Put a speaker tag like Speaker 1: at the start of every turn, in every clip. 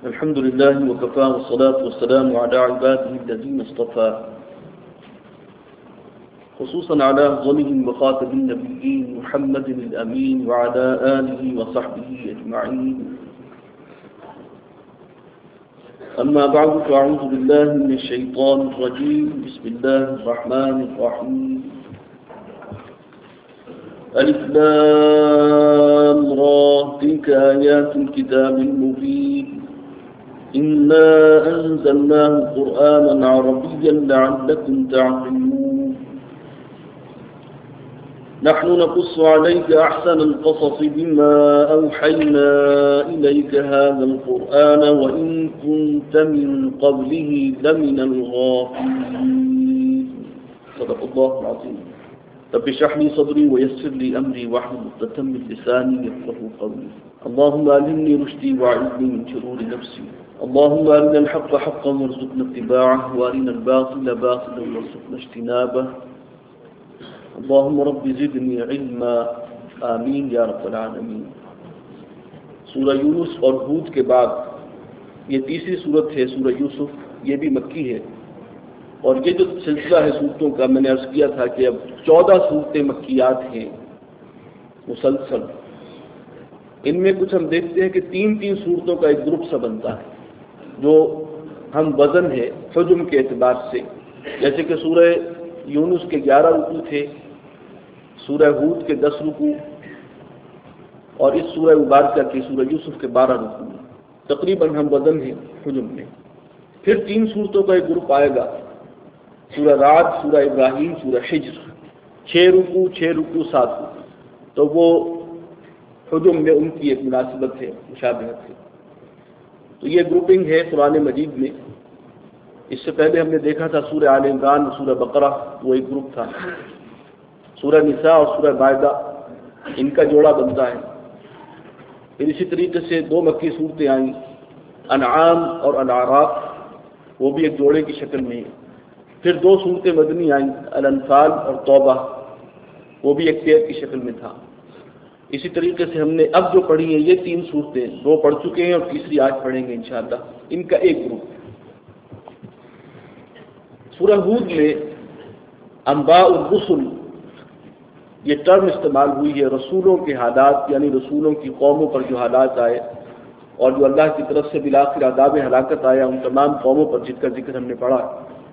Speaker 1: الحمد لله وكفى والصلاة والسلام على عباده الذين اصطفى خصوصا على أفضلهم وخاتم النبيين محمد الأمين وعلى آله وصحبه أجمعين. أما بعد فأعوذ بالله من الشيطان الرجيم. بسم الله الرحمن الرحيم. ألف لام را تلك آيات الكتاب المبين إنا أنزلناه قرآنا عربيا لعلكم تعقلون. نحن نقص عليك أحسن القصص بما أوحينا إليك هذا القرآن وإن كنت من قبله لمن الغافلين. صدق الله العظيم. رب اشرح لي صدري ويسر لي أمري واحلل عقدة من لساني يفقهوا قولي. اللهم ألهمني رشدي وأعذني من شرور نفسي. اللهم أرنا الحق حقا وارزقنا اتباعه وأرنا الباطل باطلا وارزقنا اجتنابه. اللهم رب زدني علما. آمین یا رب العالمین. سورہ یونس اور ہود کے بعد یہ تیسری صورت ہے سورہ یوسف. یہ بھی مکی ہے اور یہ جو سلسلہ ہے صورتوں کا میں نے عرض کیا تھا کہ اب 14 صورتیں مکیات ہیں مسلسل. ان میں کچھ ہم دیکھتے ہیں کہ تین صورتوں کا ایک گروپ سا بنتا ہے جو ہم وزن ہے حجم کے اعتبار سے. جیسے کہ سورہ یونس کے 11 رکوع تھے، سورہ ہود کے 10 رکوع اور اس سورہ مبارکہ کی سورہ یوسف کے 12 رکوع. تقریباً ہم وزن ہیں حجم میں. پھر 3 صورتوں کا ایک گروپ آئے گا، سورہ رعد، سورہ ابراہیم، سورہ حجر. 6 رکوع 7 رکوع. تو وہ حجم میں ان کی ایک مناسبت ہے، مشابہت ہے. تو یہ گروپنگ ہے قرآن مجید میں. اس سے پہلے ہم نے دیکھا تھا سورہ آل عمران اور سورہ بقرہ، وہ ایک گروپ تھا. سورہ نساء اور سورہ مائدہ ان کا جوڑا بنتا ہے. پھر اسی طریقے سے 2 مکی صورتیں آئیں، انعام اور الاعراف، وہ بھی ایک جوڑے کی شکل میں ہیں. پھر 2 صورتیں مدنی آئیں، الانفال اور توبہ، وہ بھی ایک پیر کی شکل میں تھا. اسی طریقے سے ہم نے اب جو پڑھی ہیں یہ 3 صورتیں، 2 پڑھ چکے ہیں اور تیسری آج پڑھیں گے انشاءاللہ. ان کا ایک گروپ. سورہ ہود میں انباء الرسل یہ ٹرم استعمال ہوئی ہے رسولوں کے حالات، یعنی رسولوں کی قوموں پر جو حالات آئے اور جو اللہ کی طرف سے بالآخر عذاب ہلاکت آیا ان تمام قوموں پر، جس کا ذکر ہم نے پڑھا.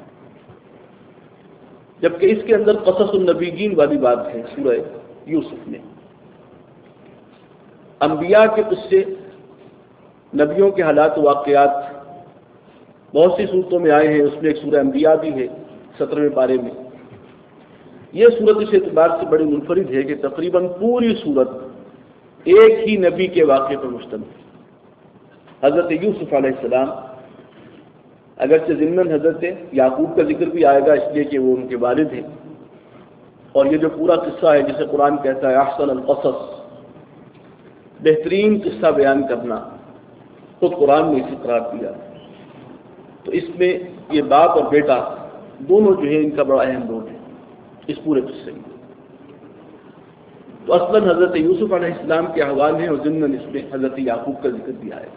Speaker 1: جبکہ اس کے اندر قصص النبیین والی بات ہے سورہ یوسف میں. انبیاء کے قصے، نبیوں کے حالات و واقعات بہت سی صورتوں میں آئے ہیں. اس میں ایک سورہ انبیاء بھی ہے 17ویں پارے میں. یہ صورت اس اعتبار سے بڑی منفرد ہے کہ تقریباً پوری صورت ایک ہی نبی کے واقعے پر مشتمل ہے. حضرت یوسف علیہ السلام، اگرچہ ضمن حضرت یعقوب کا ذکر بھی آئے گا اس لیے کہ وہ ان کے والد ہیں. اور یہ جو پورا قصہ ہے جسے قرآن کہتا ہے احسن القصص، بہترین قصہ بیان کرنا، خود قرآن نے اسی قرار دیا. تو اس میں یہ باپ اور بیٹا دونوں جو ہے ان کا بڑا اہم رول ہے اس پورے قصے میں. تو اصلاً حضرت یوسف علیہ السلام کے احوال ہیں اور ضمن اس میں حضرت یعقوب کا ذکر بھی آئے گا.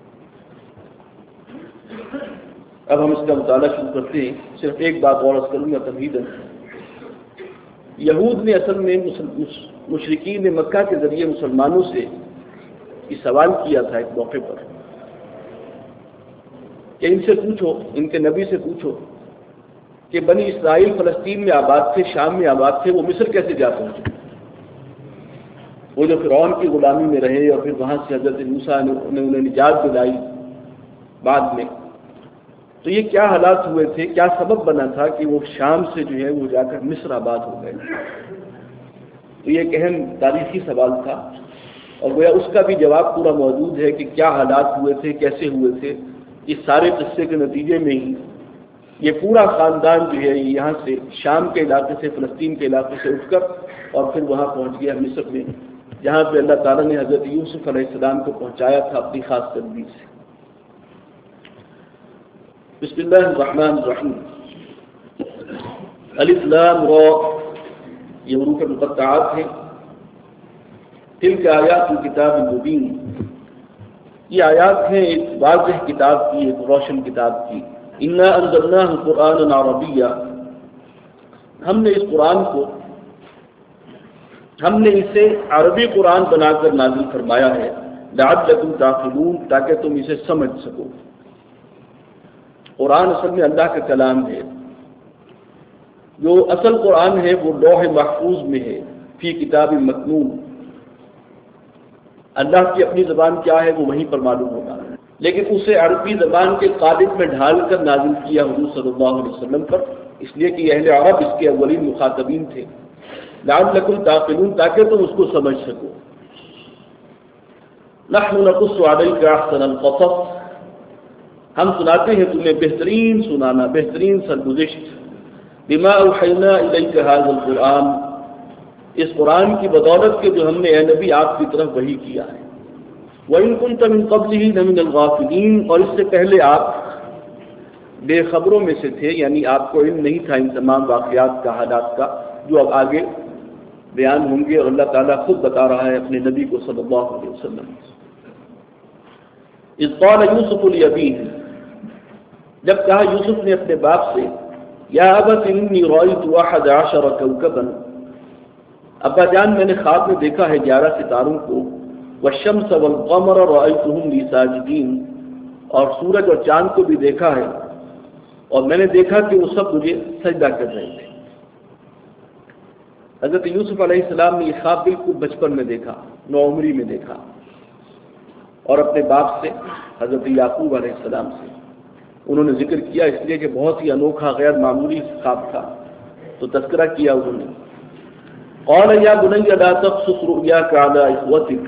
Speaker 1: اب ہم اس کا مطالعہ شروع کرتے ہیں. صرف ایک بات اور عرض کروں گا تمہیداً. یہود نے اصل میں مشرکین مکہ کے ذریعے مسلمانوں سے یہ سوال کیا تھا ایک موقع پر کہ ان سے پوچھو، ان کے نبی سے پوچھو کہ بنی اسرائیل فلسطین میں آباد تھے، شام میں آباد تھے، وہ مصر کیسے جا پہنچے؟ وہ جو فرعون کی غلامی میں رہے اور پھر وہاں سے حضرت موسیٰ نے انہیں نجات دلائی بعد میں. تو یہ کیا حالات ہوئے تھے، کیا سبب بنا تھا کہ وہ شام سے جو ہے وہ جا کر مصر آباد ہو گئے؟ تو یہ ایک اہم تاریخی سوال تھا اور گویا اس کا بھی جواب پورا موجود ہے کہ کیا حالات ہوئے تھے، کیسے ہوئے تھے. اس سارے قصے کے نتیجے میں ہی یہ پورا خاندان جو ہے یہاں سے شام کے علاقے سے، فلسطین کے علاقے سے اٹھ کر اور پھر وہاں پہنچ گیا مصر میں، جہاں پہ اللہ تعالیٰ نے حضرت یوسف علیہ السلام کو پہنچایا تھا اپنی خاص تدبیر سے. بسم اللہ الرحمن الرحیم. الف لام را، یہ حروف مقطعات ہیں. تلک آیات الکتاب المبین، یہ آیات ہیں ایک واضح کتاب کی، ایک روشن کتاب کی. انا انزلناہ قرآنا عربیا، ہم نے اس قرآن کو، ہم نے اسے عربی قرآن بنا کر نازل فرمایا ہے. لعلکم تعقلون، تاکہ تم اسے سمجھ سکو. قرآن اصل میں اللہ کا کلام ہے. جو اصل قرآن ہے وہ لوح محفوظ میں ہے، فی کتاب مکنون. اللہ کی اپنی زبان کیا ہے وہ وہیں پر معلوم ہوگا، لیکن اسے عربی زبان کے قالب میں ڈھال کر نازل کیا حضور صلی اللہ علیہ وسلم پر، اس لیے کہ اہل عرب اس کے اولین مخاطبین تھے. لعلکم تعقلون، تاکہ تم اس کو سمجھ سکو. نحن نقص علیک احسن القصص، ہم سناتے ہیں تمہیں بہترین سنانا، بہترین سرگزشت. بما اوحینا الیک ھذا القرآن، اس قرآن کی بدولت کے جو ہم نے اے نبی آپ کی طرف وحی کیا ہے. وَإِن كُنتَ مِن قَبْلِهِ لَمِنَ الْغَافِلِينَ، اور اس سے پہلے آپ بے خبروں میں سے تھے، یعنی آپ کو علم نہیں تھا ان تمام واقعات کا، حالات کا جو اب آگے بیان ہوں گے، اور اللہ تعالیٰ خود بتا رہا ہے اپنے نبی کو صلی اللہ علیہ وسلم. اذ قال یوسف لأبیہ، جب کہا یوسف نے اپنے باپ سے، یا ابت انی رأیت 11 کوکبا، ابا جان میں نے خواب میں دیکھا ہے 11 ستاروں کو. والشمس والقمر رأیتهم لی ساجدین، اور سورج اور چاند کو بھی دیکھا ہے، اور میں نے دیکھا کہ وہ سب مجھے سجدہ کر رہے تھے. حضرت یوسف علیہ السلام نے یہ خواب بالکل بچپن میں دیکھا، نوعمری میں دیکھا، اور اپنے باپ سے حضرت یعقوب علیہ السلام سے انہوں نے ذکر کیا، اس لیے کہ بہت ہی انوکھا غیر معمولی خواب تھا، تو تذکرہ کیا انہوں نے. قال یا بنی لا تقصص رؤیاک علی اخوتک،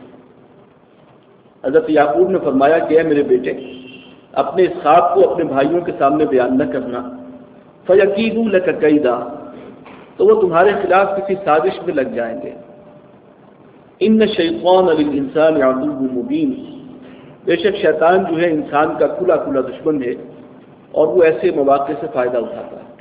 Speaker 1: حضرت یعقوب نے فرمایا کہ اے میرے بیٹے، اپنے اس خواب کو اپنے بھائیوں کے سامنے بیان نہ کرنا. فیکیدوا لک کیدا، تو وہ تمہارے خلاف کسی سازش میں لگ جائیں گے. ان الشیطان للانسان عدو مبین، بے شک شیطان جو ہے انسان کا کھلا کھلا دشمن ہے، اور وہ ایسے مواقع سے فائدہ اٹھاتا ہے.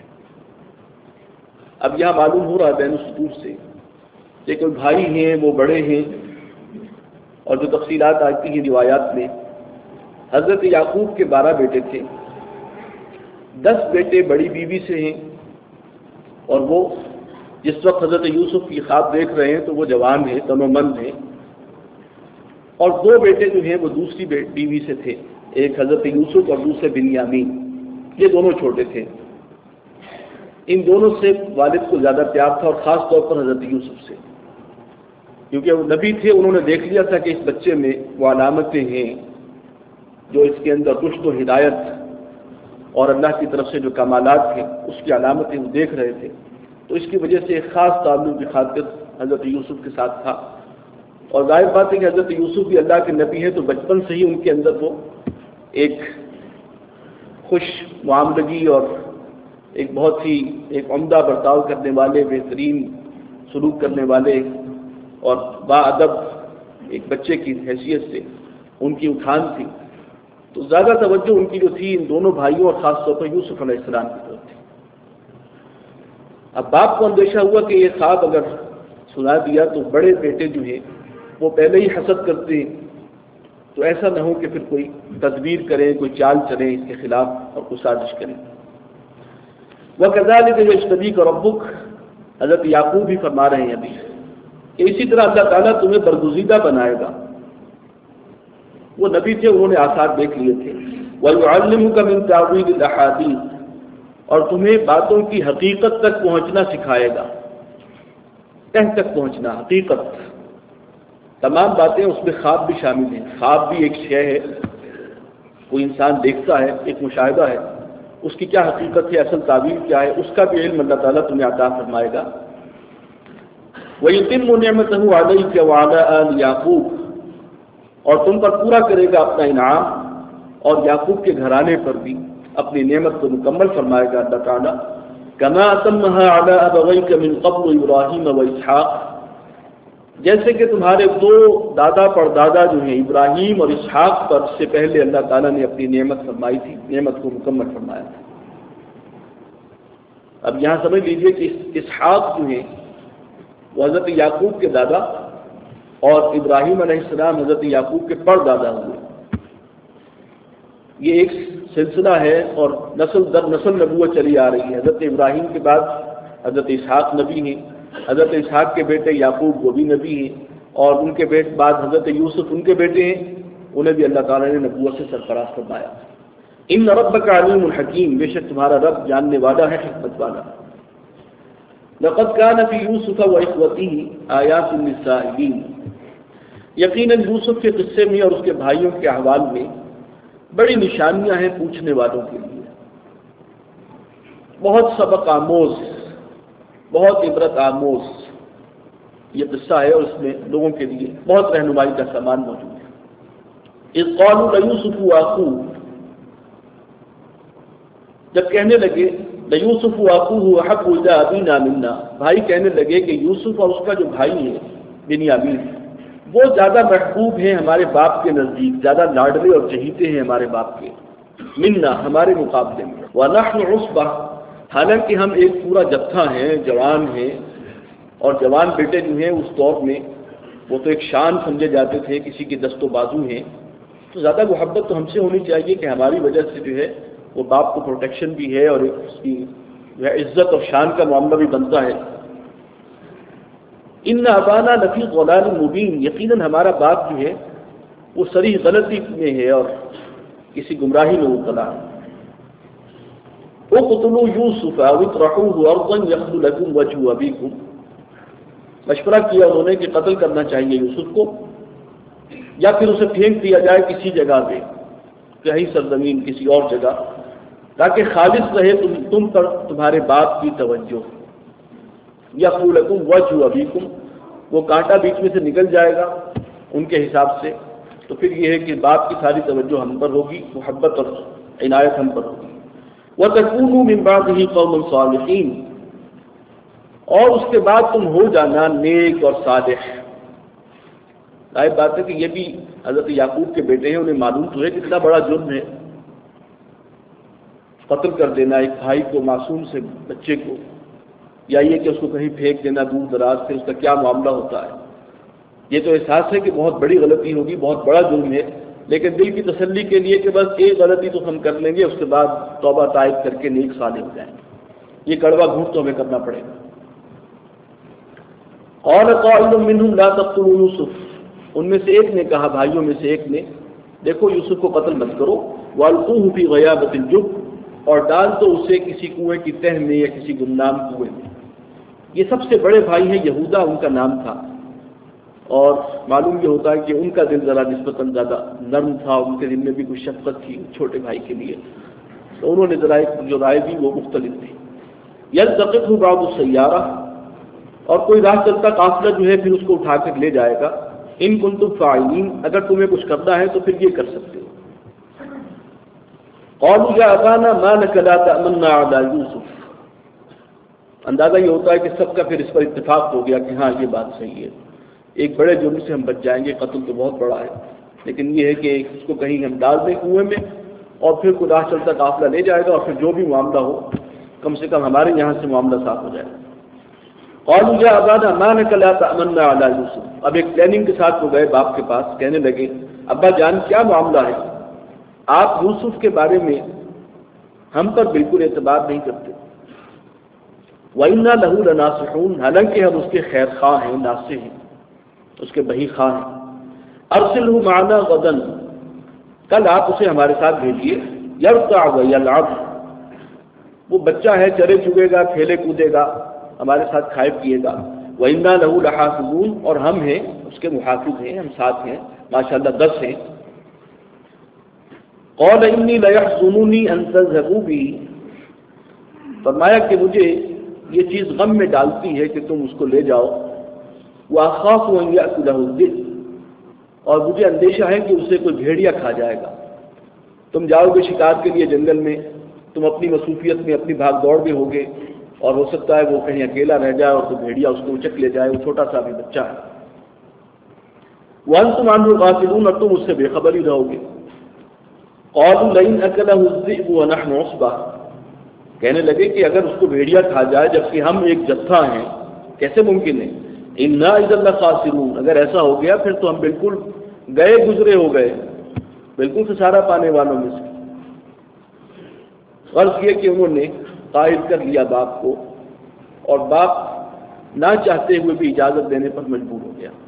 Speaker 1: اب یہاں معلوم ہو رہا ہے بین السطور سے کہ کوئی بھائی ہیں، وہ بڑے ہیں، اور جو تفصیلات آتی ہیں روایات میں، حضرت یعقوب کے 12 بیٹے تھے. 10 بیٹے بڑی بیوی سے ہیں، اور وہ جس وقت حضرت یوسف کی خواب دیکھ رہے ہیں تو وہ جوان ہیں، تنومند ہیں. اور 2 بیٹے جو ہیں وہ دوسری بیوی سے تھے، ایک حضرت یوسف اور دوسرے بنیامین، یہ دونوں چھوٹے تھے. ان دونوں سے والد کو زیادہ پیار تھا، اور خاص طور پر حضرت یوسف سے، کیونکہ وہ نبی تھے. انہوں نے دیکھ لیا تھا کہ اس بچے میں وہ علامتیں ہیں جو اس کے اندر رشد و ہدایت اور اللہ کی طرف سے جو کمالات ہیں اس کی علامتیں وہ دیکھ رہے تھے. تو اس کی وجہ سے ایک خاص تعلق کی خاطر حضرت یوسف کے ساتھ تھا. اور ظاہر بات ہے کہ حضرت یوسف بھی اللہ کے نبی ہیں، تو بچپن سے ہی ان کے اندر وہ ایک خوش معاملگی اور ایک بہت ہی ایک عمدہ برتاؤ کرنے والے، بہترین سلوک کرنے والے اور باادب ایک بچے کی حیثیت سے ان کی اٹھان تھی. تو زیادہ توجہ ان کی جو تھی ان دونوں بھائیوں اور خاص طور پر یوسف علیہ السلام کی طرف تھی. اب باپ کو اندیشہ ہوا کہ یہ خواب اگر سنا دیا تو بڑے بیٹے جو ہیں وہ پہلے ہی حسد کرتے ہیں، تو ایسا نہ ہو کہ پھر کوئی تدبیر کریں، کوئی چال چلیں اس کے خلاف اور کوئی سازش کریں. وَكَذَلِكَ يَجْتَبِيكَ رَبُّكَ، حضرت یعقوب بھی فرما رہے ہیں ابھی کہ اسی طرح اللہ تعالیٰ تمہیں برگزیدہ بنائے گا. وہ نبی تھے، انہوں نے آثار دیکھ لیے تھے. وَيُعَلِّمُكَ مِن تَأْوِيلِ الْأَحَادِيثِ، اور تمہیں باتوں کی حقیقت تک پہنچنا سکھائے گا. تہ تک پہنچنا، حقیقت، تمام باتیں اس میں خواب بھی شامل ہیں. خواب بھی ایک شے ہے، کوئی انسان دیکھتا ہے، ایک مشاہدہ ہے، اس کی کیا حقیقت ہے، اصل تعبیر کیا ہے، اس کا بھی علم اللہ تعالیٰ تمہیں عطا فرمائے گا. وَيُتِمُّ نِعْمَتَهُ عَلَيْكَ وَعَلَىٰ آلِ يَعْقُوبَ، اور تم پر پورا کرے گا اپنا انعام، اور یعقوب کے گھرانے پر بھی اپنی نعمت کو مکمل فرمائے گا اللہ تعالیٰ. كَمَا أَتَمَّهَا عَلَىٰ أَبَوَيْكَ مِن قَبْلُ إِبْرَاهِيمَ وَإِسْحَاقَ، جیسے کہ تمہارے 2 دادا پردادا جو ہیں ابراہیم اور اسحاق پر سے پہلے اللہ تعالیٰ نے اپنی نعمت فرمائی تھی، نعمت کو مکمل فرمایا تھا. اب یہاں سمجھ لیجئے کہ اسحاق جو ہیں وہ حضرت یعقوب کے دادا، اور ابراہیم علیہ السلام حضرت یعقوب کے پردادا ہوئے. یہ ایک سلسلہ ہے اور نسل در نسل نبوت چلی آ رہی ہے۔ حضرت ابراہیم کے بعد حضرت اسحاق نبی ہیں، حضرت اسحاق کے بیٹے یعقوب وہ بھی نبی ہیں، اور ان کے بعد حضرت یوسف ان کے بیٹے ہیں، انہیں بھی اللہ تعالیٰ نے نبوت سے سرفراز فرمایا۔ ان ربک علیم الحکیم، بے شک تمہارا رب جاننے والا ہے، حکمت والا۔ لقد كان في يوسف واخوته آیات للسائلین، یقیناً یوسف کے قصے میں اور اس کے بھائیوں کے احوال میں بڑی نشانیاں ہیں پوچھنے والوں کے لیے، بہت سبق آموز، بہت عبرت آموز یہ قصہ ہے، اور اس میں لوگوں کے لیے بہت رہنمائی کا سامان موجود ہے۔ اذ قالوا لیوسف واخوہ، جب کہنے لگے لیوسف واخوہ احب الی ابینا منا، بھائی کہنے لگے کہ یوسف اور اس کا جو بھائی ہے بنیامین وہ زیادہ محبوب ہیں ہمارے باپ کے نزدیک، زیادہ لاڈلے اور چہیتے ہیں ہمارے باپ کے، منا ہمارے مقابلے میں، ونحن عصبہ حالانکہ ہم ایک پورا جتھا ہیں، جوان ہیں، اور جوان بیٹے جو ہیں اس دور میں وہ تو ایک شان سمجھے جاتے تھے، کسی کے دست و بازو ہیں، تو زیادہ محبت تو ہم سے ہونی چاہیے کہ ہماری وجہ سے جو ہے وہ باپ کو پروٹیکشن بھی ہے اور اس کی جو ہے عزت اور شان کا معاملہ بھی بنتا ہے۔ ان ابانا لفی ضلال مبین، یقیناً ہمارا باپ جو ہے وہ صریح غلطی میں ہے اور کسی گمراہی میں مبتلا ہے۔ اقتلوا یوسف او اطرحوه ارضا یخل لکم وجه ابیکم، مشورہ کیا انہوں نے کہ قتل کرنا چاہیے یوسف کو یا پھر اسے پھینک دیا جائے کسی جگہ پہ، کہیں سرزمین کسی اور جگہ، تاکہ خالص رہے تم پر تمہارے باپ کی توجہ۔ یخل لکم وجه ابیکم، وہ کانٹا بیچ میں سے نکل جائے گا ان کے حساب سے، تو پھر یہ ہے کہ باپ کی ساری توجہ ہم پر ہوگی، محبت اور عنایت ہم پر ہوگی۔ وَتَكُونُوا مِن بَعْدِهِ قَوْمًا صَالِحِينَ، اور اس کے بعد تم ہو جانا نیک اور صالح۔ ظاہر بات ہے کہ یہ بھی حضرت یعقوب کے بیٹے ہیں، انہیں معلوم تو ہے کتنا بڑا جرم ہے قتل کر دینا ایک بھائی کو، معصوم سے بچے کو، یا یہ کہ اس کو کہیں پھینک دینا دور دراز سے، اس کا کیا معاملہ ہوتا ہے۔ یہ تو احساس ہے کہ بہت بڑی غلطی ہوگی، بہت بڑا جرم ہے، لیکن دل کی تسلی کے لیے کہ بس ایک غلطی تو ہم کر لیں گے، اس کے بعد توبہ طائب کر کے نیک صالح ہو جائیں گے، یہ کڑوا گھونٹ تو ہمیں کرنا پڑے گا۔ قال قائل منهم لا تقتلوا یوسف، ان میں سے ایک نے کہا، بھائیوں میں سے ایک نے، دیکھو یوسف کو قتل مت کرو، والقوه فی غیابۃ الجب، اور ڈال دو اسے کسی کنویں کی تہ میں یا کسی گمنام کنویں میں۔ یہ سب سے بڑے بھائی ہیں، یہودا ان کا نام تھا، اور معلوم یہ ہوتا ہے کہ ان کا دل ذرا نسبتاً زیادہ نرم تھا، ان کے دل میں بھی کچھ شفقت تھی چھوٹے بھائی کے لیے، تو انہوں نے ذرا ایک جو رائے دی وہ مختلف تھی۔ یلتقطہ بعض السیارہ، اور کوئی راہ چلتا قافلہ جو ہے پھر اس کو اٹھا کر لے جائے گا، ان کنتم فاعلین، اگر تمہیں کچھ کرنا ہے تو پھر یہ کر سکتے ہو۔ قالوا یا ابانا ما لک لا تأمنا علی یوسف، اندازہ یہ ہوتا ہے کہ سب کا پھر اس پر اتفاق ہو گیا کہ ہاں یہ بات صحیح ہے، ایک بڑے جرم سے ہم بچ جائیں گے، قتل تو بہت بڑا ہے، لیکن یہ ہے کہ اس کو کہیں ہم ڈال دیں کنویں میں اور پھر کوئی راہ چلتا قافلہ لے جائے گا، اور پھر جو بھی معاملہ ہو کم سے کم ہمارے یہاں سے معاملہ صاف ہو جائے گا۔ قالوا یا ابانا ما لک لا تأمنا علی یوسف، اب ایک پلاننگ کے ساتھ وہ گئے باپ کے پاس، کہنے لگے ابا جان کیا معاملہ ہے، آپ یوسف کے بارے میں ہم پر بالکل اعتبار نہیں کرتے، وَإِنَّا لَهُ لَنَاصِحُونَ، حالانکہ ہم اس کے خیر خواہ ہیں، ناصح ہیں، اس کے بہی خواہ ہیں۔ أَرْسِلْهُ مَعَنَا غَدًا، کل آپ اسے ہمارے ساتھ بھیجیے، يَرْتَعْ وَيَلْعَبْ، وہ بچہ ہے، چرے چگے گا، کھیلے کودے گا، ہمارے ساتھ کھائے پیے گا۔ وَإِنَّا لَهُ لَحَافِظُونَ، اور ہم ہیں اس کے محافظ ہیں، ہم ساتھ ہیں، ماشاءاللہ 10 ہیں۔ قَالَ إِنِّي لَيَحْزُنُنِي أَن تَذْهَبُوا بِهِ، فرمایا کہ مجھے یہ چیز غم میں ڈالتی ہے کہ تم اس کو لے جاؤ، وَأَخَافُ أَن يَأْكُلَهُ الذِّئْبُ، اور مجھے اندیشہ ہے کہ اسے کوئی بھیڑیا کھا جائے گا۔ تم جاؤ گے شکار کے لیے جنگل میں، تم اپنی مصروفیت میں اپنی بھاگ دوڑ میں ہوگے، اور ہو سکتا ہے وہ کہیں اکیلا رہ جائے اور تو بھیڑیا اس کو اچک لے جائے، وہ چھوٹا سا بھی بچہ ہے۔ وَأَنْتُمْ عَنْهُ غَافِلُونَ، اور تم اس سے بے خبر ہی رہو گے۔ قَالُوا لَئِنْ أَكَلَهُ الذِّئْبُ وَنَحْنُ عُصْبَةٌ، کہنے لگے کہ اگر اس کو بھیڑیا کھا جائے جبکہ ہم ایک جتھا ہیں، کیسے ممکن ہے؟ اِنَّا إِذًا لَخَاسِرُونَ، اگر ایسا ہو گیا پھر تو ہم بالکل گئے گزرے ہو گئے، بالکل خسارہ پانے والوں میں سے۔ غرض یہ کہ انہوں نے قائل کر لیا باپ کو، اور باپ نہ چاہتے ہوئے بھی اجازت دینے پر مجبور ہو گیا۔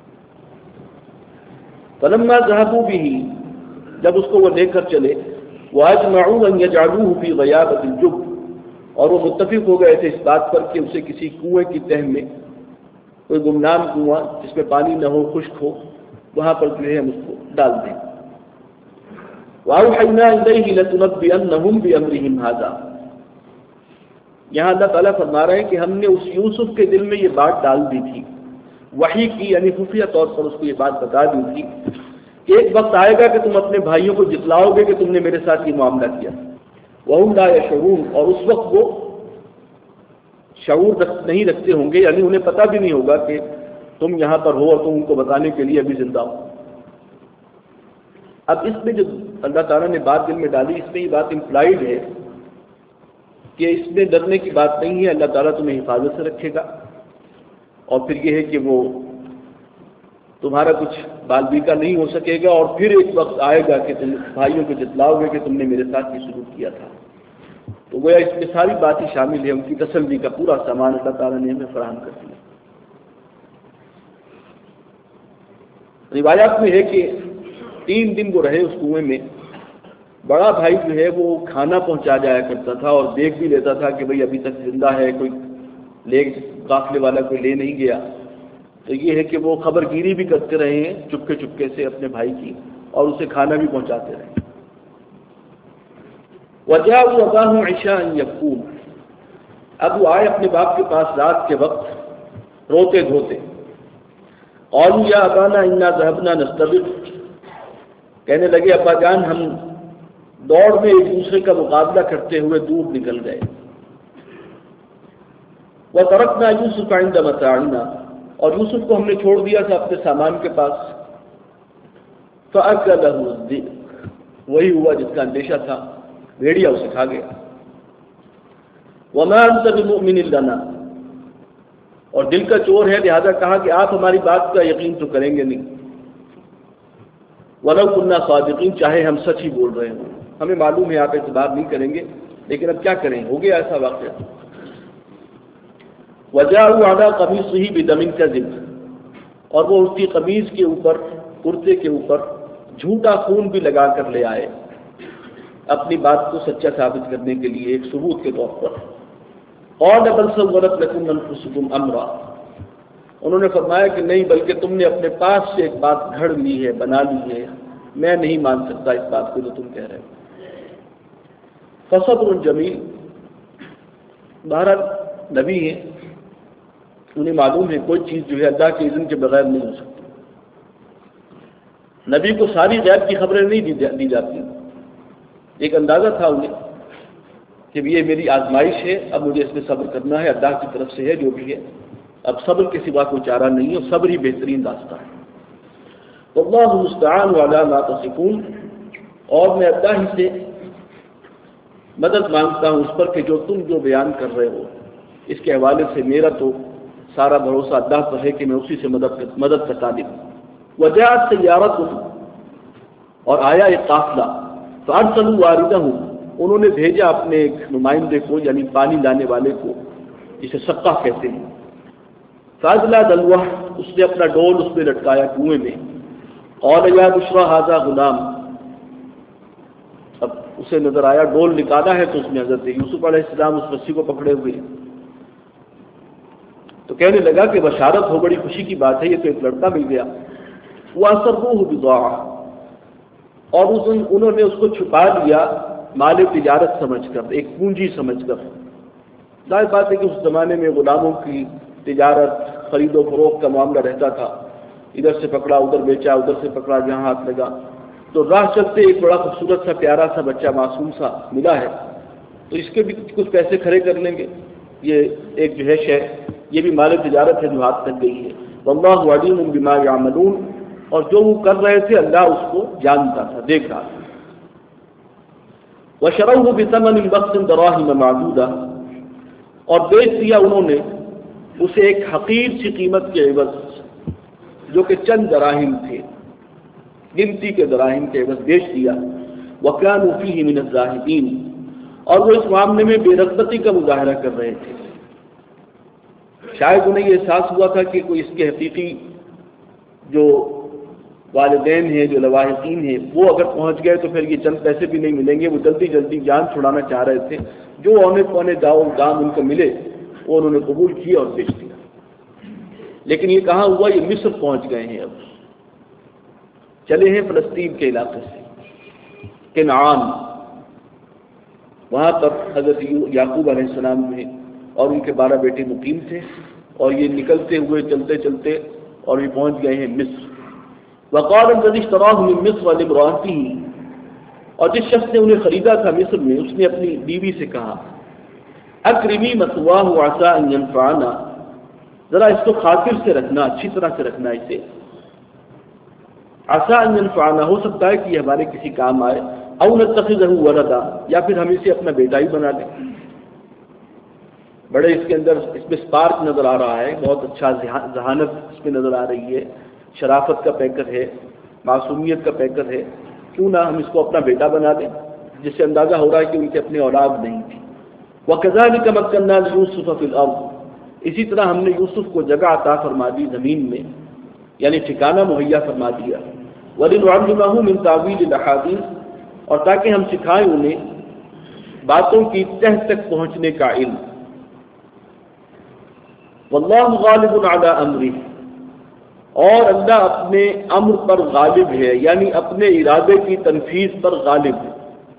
Speaker 1: فلما ذهبوا به، جب اس کو وہ لے کر چلے، واجمعوا ان يجعلوه في غيابة الجب، اور وہ متفق ہو گئے تھے اس بات پر کہ اسے کسی کنویں کی تہ میں، کوئی گمنام کنواں جس میں پانی نہ ہو، خشک ہو، وہاں پر جو ہے ہم اس کو ڈال دیں۔ وَأَوْحَيْنَا إِلَيْهِ لَتُنَبِّئَنَّهُمْ بِأَمْرِهِمْ هَذَا، یہاں اللہ تعالیٰ فرما رہے ہیں کہ ہم نے اس یوسف کے دل میں یہ بات ڈال دی تھی، وحی کی، یعنی خفیہ طور پر اس کو یہ بات بتا دی تھی کہ ایک وقت آئے گا کہ تم اپنے بھائیوں کو جتلاؤ گے کہ تم نے میرے ساتھ یہ معاملہ کیا۔ وَهُمْ لَا يَشْعُرُونَ، اور اس وقت وہ شعور نہیں رکھتے ہوں گے، یعنی انہیں پتہ بھی نہیں ہوگا کہ تم یہاں پر ہو اور تم ان کو بتانے کے لیے ابھی زندہ ہو۔ اب اس میں جو اللہ تعالیٰ نے بات دل میں ڈالی، اس میں یہ بات امپلائڈ ہے کہ اس میں ڈرنے کی بات نہیں ہے، اللہ تعالیٰ تمہیں حفاظت سے رکھے گا، اور پھر یہ ہے کہ وہ تمہارا کچھ بال بیکا نہیں ہو سکے گا، اور پھر ایک وقت آئے گا کہ تم بھائیوں کو جتلاؤ گے کہ تم نے میرے ساتھ یہ سلوک کیا تھا۔ تو گویا اس میں ساری باتیں شامل ہیں، ان کی تسلی کا پورا سامان اللہ تعالیٰ نے ہمیں فراہم کر دیا۔ روایات میں ہے کہ 3 دن وہ رہے اس کنویں میں۔ بڑا بھائی جو ہے وہ کھانا پہنچا جایا کرتا تھا اور دیکھ بھی لیتا تھا کہ بھئی ابھی تک زندہ ہے، کوئی قافلے والا کوئی لے نہیں گیا۔ تو یہ ہے کہ وہ خبر گیری بھی کرتے رہے ہیں چپکے چپکے سے اپنے بھائی کی، اور اسے کھانا بھی پہنچاتے رہے۔ وَجَاءُوا أَبَاهُمْ عِشَاءً يَبْكُونَ، اب وہ آئے اپنے باپ کے پاس رات کے وقت روتے دھوتے۔ قَالُوا يَا أَبَانَا إِنَّا ذَهَبْنَا نَسْتَبِقُ، کہنے لگے ابا جان ہم دوڑ میں ایک دوسرے کا مقابلہ کرتے ہوئے دور نکل گئے۔ وَتَرَكْنَا يُوسُفَ عِندَ مَتَاعِنَا، اور یوسف کو ہم نے چھوڑ دیا تھا اپنے سامان کے پاس۔ فَأَكَلَهُ الذِّئْبُ، وہی ہوا جس کا اندیشہ تھا، بھیڑیا اسے کھا گیا۔ وَمَا أَنْتَ بِمُؤْمِنٍ لَنَا، اور دل کا چور ہے لہذا کہا کہ آپ ہماری بات کا یقین تو کریں گے نہیں۔ وَلَوْ كُنَّا صَادِقِينَ، چاہے ہم سچ ہی بول رہے ہوں، ہمیں معلوم ہے آپ اعتبار نہیں کریں گے، لیکن اب کیا کریں، ہو گیا ایسا واقعہ۔ وَجَاءُوا عَلَىٰ قَمِيصِهِ بِدَمٍ كَذِبٍ، اور وہ اس کی قمیض کے اوپر، کرتے کے اوپر جھوٹا خون بھی لگا کر لے آئے، اپنی بات کو سچا ثابت کرنے کے لیے، ایک ثبوت کے طور پر۔ قَالَ بَلْ سَوَّلَتْ لَكُمْ أَنفُسُكُمْ أَمْرًا، انہوں نے فرمایا کہ نہیں، بلکہ تم نے اپنے پاس سے ایک بات گھڑ لی ہے، بنا لی ہے، میں نہیں مان سکتا اس بات کو جو تم کہہ رہے ہو۔ فصبر جمیل، بہرحال نبی ہیں، انہیں معلوم ہے کوئی چیز جو ہے اللہ کے اذن کے بغیر نہیں ہو سکتی۔ نبی کو ساری غیب کی خبریں نہیں دی جاتی، ایک اندازہ تھا انہیں کہ یہ میری آزمائش ہے، اب مجھے اس میں صبر کرنا ہے، اللہ کی طرف سے ہے جو بھی ہے، اب صبر کے سوا کوئی چارہ نہیں ہے، صبر ہی بہترین راستہ ہے۔ واللہ المستعان علی ما تصفون، اور میں اللہ ہی سے مدد مانگتا ہوں اس پر کہ جو تم جو بیان کر رہے ہو، اس کے حوالے سے میرا تو سارا بھروسہ اللہ پر ہے کہ میں اسی سے مدد کا طالب ہوں۔ وجاءت سیارۃ، اور آیا ایک قافلہ، فارسلوا واردہم، انہوں نے بھیجا اپنے ایک نمائندے کو، یعنی پانی لانے والے کو، جسے سقا کہتے ہیں۔ فاضلہ دلوہ، اس نے اپنا ڈول اس میں لٹکایا کنویں میں۔ قال یا بشرا ھذا غلام، اب اسے نظر آیا ڈول نکالا ہے تو اس میں حضرت یوسف علیہ السلام اس رسی کو پکڑے ہوئے ہیں، تو کہنے لگا کہ بشارت ہو، بڑی خوشی کی بات ہے، یہ تو ایک لڑکا مل گیا۔ وَأَسَرُّوهُ بِضَاعَةً، اور انہوں نے اس کو چھپا لیا مال تجارت سمجھ کر، ایک پونجی سمجھ کر۔ ظاہر بات ہے کہ اس زمانے میں غلاموں کی تجارت، خرید و فروخت کا معاملہ رہتا تھا، ادھر سے پکڑا ادھر بیچا، ادھر سے پکڑا جہاں ہاتھ لگا۔ تو راہ چلتے ایک بڑا خوبصورت سا پیارا سا بچہ معصوم سا ملا ہے، تو اس کے بھی کچھ پیسے کھڑے کر لیں گے، یہ ایک جو ہے شے، یہ بھی مال تجارت ہے جو ہاتھ لگ گئی ہے۔ واللہ علیم بما یعملون، اور جو وہ کر رہے تھے اللہ اس کو جانتا تھا، دیکھ رہا تھا۔ وشروه بثمن بخس دراهم معدودہ، اور بیچ دیا انہوں نے اسے ایک حقیر سی قیمت کے عوض، جو کہ چند دراہم تھے، گنتی کے دراہم کے عوض بیچ دیا۔ وَكَانُوا فِيهِ مِنَ الزَّاهِدِينَ، اور وہ اس معاملے میں بے رغبتی کا مظاہرہ کر رہے تھے. شاید انہیں یہ احساس ہوا تھا کہ کوئی اس کے حقیقی جو والدین ہیں، جو لواحقین ہیں، وہ اگر پہنچ گئے تو پھر یہ چند پیسے بھی نہیں ملیں گے. وہ جلدی جلدی جان چھڑانا چاہ رہے تھے. جو اونے پونے دام ان کو ملے وہ انہوں نے قبول کیا اور بیچ دیا. لیکن یہ کہاں ہوا؟ یہ مصر پہنچ گئے ہیں. اب چلے ہیں فلسطین کے علاقے سے کنعان، وہاں پر حضرت یعقوب علیہ السلام میں اور ان کے 12 بیٹے مقیم تھے، اور یہ نکلتے ہوئے چلتے چلتے اور یہ پہنچ گئے ہیں مصر. وقال الذي اشتراه من مصر لامرأته، اور جس شخص نے انہیں خریدا تھا مصر میں، اس نے اپنی بیوی سے کہا اکرمی مثواه وعسى ان ينفعنا، ذرا اس کو خاطر سے رکھنا، اچھی طرح سے رکھنا اسے. عسى ان ينفعنا، ہو سکتا ہے کہ یہ ہمارے کسی کام آئے. او نتخذه ولدا، یا پھر ہم اسے اپنا بیٹا ہی بنا لیں. بڑے اس کے اندر اس میں اسپارک نظر آ رہا ہے، بہت اچھا ذہانت اس میں نظر آ رہی ہے، شرافت کا پیکر ہے، معصومیت کا پیکر ہے. کیوں نہ ہم اس کو اپنا بیٹا بنا دیں، جس سے اندازہ ہو رہا ہے کہ ان کے اپنے اولاد نہیں تھی. وَكَذَلِكَ مَكَّنَّا لِيُوسُفَ فِي الْأَرْضِ، اسی طرح ہم نے یوسف کو جگہ عطا فرما دی زمین میں، یعنی ٹھکانہ مہیا فرما دیا. وَلِنُعَلِّمَهُ مِن تَأْوِيلِ الْأَحَادِيثِ، اور تاکہ ہم سکھائیں انہیں باتوں کی تہ تک پہنچنے کا علم. وَاللَّهُ غَالِبٌ عَلَىٰ أَمْرِهِ، اور اللہ اپنے امر پر غالب ہے، یعنی اپنے ارادے کی تنفیذ پر غالب ہے.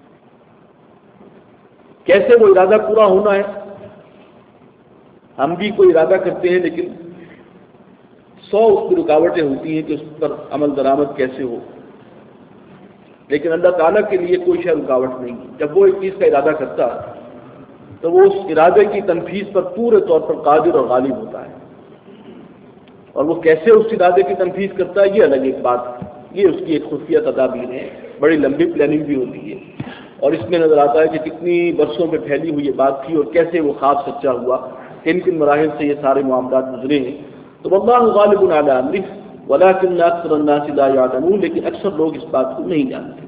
Speaker 1: کیسے وہ ارادہ پورا ہونا ہے؟ ہم بھی کوئی ارادہ کرتے ہیں لیکن 100 اس کی رکاوٹیں ہوتی ہیں کہ اس پر عمل درآمد کیسے ہو. لیکن اللہ تعالیٰ کے لیے کوئی شے رکاوٹ نہیں. جب وہ ایک چیز کا ارادہ کرتا تو وہ اس ارادے کی تنفیذ پر پورے طور پر قادر اور غالب ہوتا ہے. اور وہ کیسے اس ارادے کی تنفیذ کرتا ہے یہ الگ ایک بات ہے. یہ اس کی ایک خفیہ تدابیر ہے، بڑی لمبی پلاننگ بھی ہوتی ہے. اور اس میں نظر آتا ہے کہ کتنی برسوں پہ پھیلی ہوئی یہ بات تھی اور کیسے وہ خواب سچا ہوا، کن کن مراحل سے یہ سارے معاملات گزرے ہیں. تو واللہ غالب علی امرہ ولکن اکثر الناس لا یعلمون، لیکن اکثر لوگ اس بات کو نہیں جانتے.